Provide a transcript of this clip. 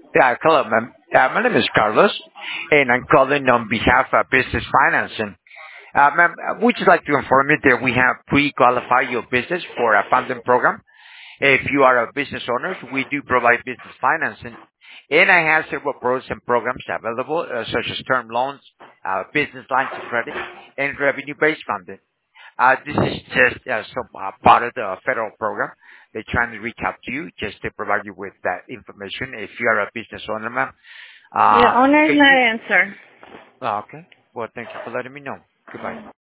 Yeah, hello, ma'am. My name is Carlos, and I'm calling on behalf of Business Financing. Ma'am, we'd just like to inform you that we have pre-qualified your business for a funding program. If you are a business owner, we do provide business financing. And I have several products and programs available, such as term loans, business lines of credit, and revenue-based funding. This is just some part of the federal program. They're trying to reach out to you just to provide you with that information. If you are a business owner, ma'am, The owner is can not you? answer. Okay. Well, thank you for letting me know. Goodbye.